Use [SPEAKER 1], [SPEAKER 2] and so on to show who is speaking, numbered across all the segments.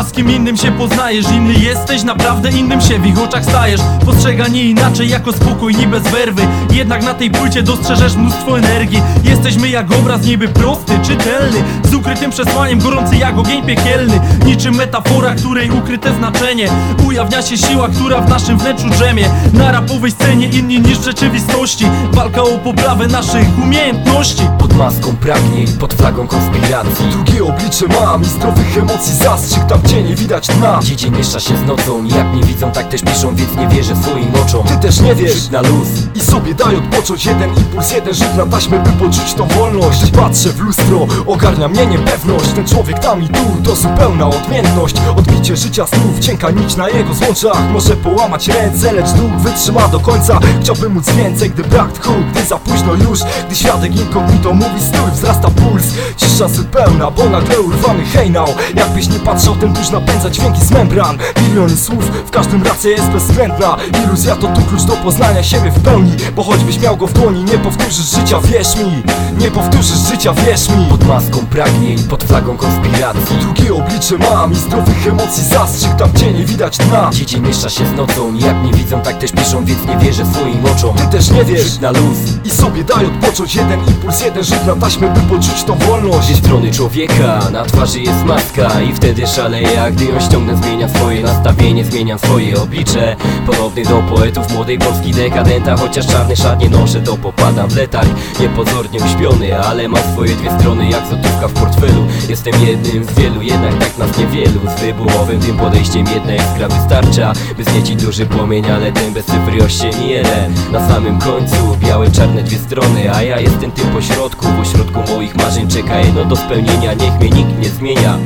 [SPEAKER 1] A z kim innym się poznajesz, inny jesteś, naprawdę innym się w ich oczach stajesz. Postrzeganie inaczej jako spokojni bez werwy, jednak na tej płycie dostrzeżesz mnóstwo energii. Jesteśmy jak obraz niby prosty, czytelny, z ukrytym przesłaniem, gorący jak ogień piekielny. Niczym metafora, której ukryte znaczenie ujawnia się siła, która w naszym wnętrzu drzemie. Na rapowej scenie inni niż w rzeczywistości, walka o poprawę naszych umiejętności.
[SPEAKER 2] Pod maską pragnień, pod flagą konspiracji,
[SPEAKER 3] drugie oblicze mam i zdrowych emocji zastrzyk tam, gdzie nie widać dna.
[SPEAKER 2] gdzie dzień miesza się z nocą, jak nie widzą, tak też piszą, więc nie wierzę swoim oczom.
[SPEAKER 3] Ty też nie wiesz,
[SPEAKER 2] Żyć na luz
[SPEAKER 3] i sobie daj odpocząć. Jeden impuls, jeden rzut na taśmę, by poczuć tą wolność. Gdy patrzę w lustro, ogarnia mnie niepewność. Ten człowiek tam i tu, to zupełna odmienność. Odbicie życia snów, cienka nić na jego złączach. Może połamać ręce, lecz duch wytrzyma do końca. Chciałbym móc więcej, gdy brak tchu, gdy za późno już. Gdy świadek inkognito mówi stój, wzrasta puls. Cisza zupełna, bo nagle urwany hejnał. Jakbyś nie patrzał, ten dusz napędza dźwięki z membran. Miliony słów, w każdym racja jest bezwzględna. Iluzja to tu klucz do poznania siebie w pełni, bo choćbyś miał go w dłoni, nie powtórzysz życia, wierz mi. Nie powtórzysz życia, wierz mi.
[SPEAKER 2] pod maską pragnień, pod flagą konspiracji,
[SPEAKER 3] Drugie oblicze mam i zdrowych emocji zastrzyk tam, gdzie nie widać dna.
[SPEAKER 2] gdzie dzień miesza się z nocą, jak nie widzą, tak też piszą, więc nie wierzę swoim oczom.
[SPEAKER 3] Ty też nie wiesz,
[SPEAKER 2] Żyć na luz
[SPEAKER 3] i sobie daj odpocząć. Jeden impuls, jeden rzut na taśmę, by poczuć tą wolność.
[SPEAKER 2] ze strony człowieka, na twarzy jest maska i wtedy szaleję, a gdy ją ściągnę, zmieniam swoje nastawienie, zmieniam swoje oblicze. Podobny do poetów młodej Polski dekadenta, chociaż czarny szat nie noszę, to popadam w letarg. Niepozornie uśpiony, ale mam swoje dwie strony, jak złotówka w portfelu. Jestem jednym z wielu, jednak tak nas niewielu. Z wybuchowym tym podejściem jedna iskra wystarcza, by zniecić duży płomień, ale ten bez cyfry ościeni jeden. Na samym końcu białe, czarne dwie strony, a ja jestem tym pośrodku. Pośrodku moich marzeń czeka jedno do spełnienia, niech mnie nikt nie zmienia.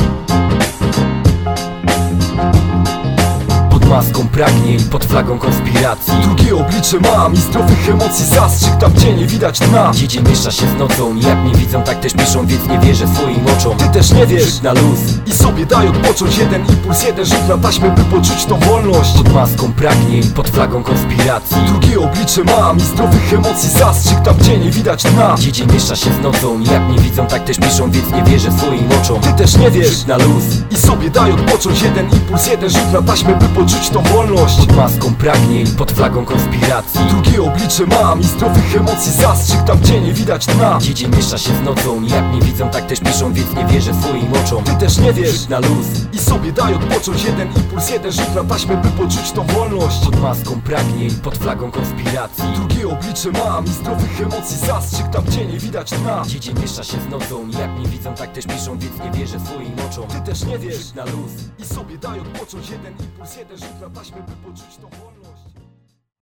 [SPEAKER 2] Pod maską pragnień, pod flagą konspiracji,
[SPEAKER 3] Drugie oblicze mam i zdrowych emocji zastrzyk tam, gdzie nie widać dna.
[SPEAKER 2] gdzie dzień miesza się z nocą, jak nie widzą, tak też piszą, więc nie wierzę swoim oczom.
[SPEAKER 3] Ty też nie wiesz,
[SPEAKER 2] Żyć na luz
[SPEAKER 3] i sobie daj odpocząć. Jeden impuls, jeden rzut na taśmę, by poczuć tą wolność.
[SPEAKER 2] pod maską pragnień, pod flagą konspiracji,
[SPEAKER 3] Drugie oblicze mam i zdrowych emocji zastrzyk tam, gdzie nie widać dna.
[SPEAKER 2] gdzie dzień miesza się z nocą, jak nie widzą, tak też piszą, więc nie wierzę swoim oczom.
[SPEAKER 3] Ty też nie wiesz,
[SPEAKER 2] Żyć na luz
[SPEAKER 3] i sobie daj odpocząć. Jeden impuls, jeden rzut na taśmę, by poczuć tą wolność.
[SPEAKER 2] pod maską pragnień, pod flagą konspiracji,
[SPEAKER 3] Drugie oblicze mam i zdrowych emocji zastrzyk tam, gdzie nie widać dna.
[SPEAKER 2] gdzie dzień miesza się z nocą, jak nie widzą, tak też piszą, więc nie wierzę swoim oczom.
[SPEAKER 3] Ty też nie wiesz,
[SPEAKER 2] Żyć na luz
[SPEAKER 3] i sobie daj odpocząć. Jeden impuls, jeden rzut na taśmę, by poczuć tą wolność.
[SPEAKER 2] pod maską pragnień, pod flagą konspiracji,
[SPEAKER 3] Drugie oblicze mam i zdrowych emocji zastrzyk tam, gdzie nie widać dna.
[SPEAKER 2] gdzie dzień miesza się z nocą, jak nie widzą, tak też piszą, więc nie wierzę swoim oczom.
[SPEAKER 3] Ty też nie wiesz,
[SPEAKER 2] Żyć na luz
[SPEAKER 3] i sobie daj odpocząć. Jeden impuls, jeden rzut na taśmę, by poczuć tą wolność.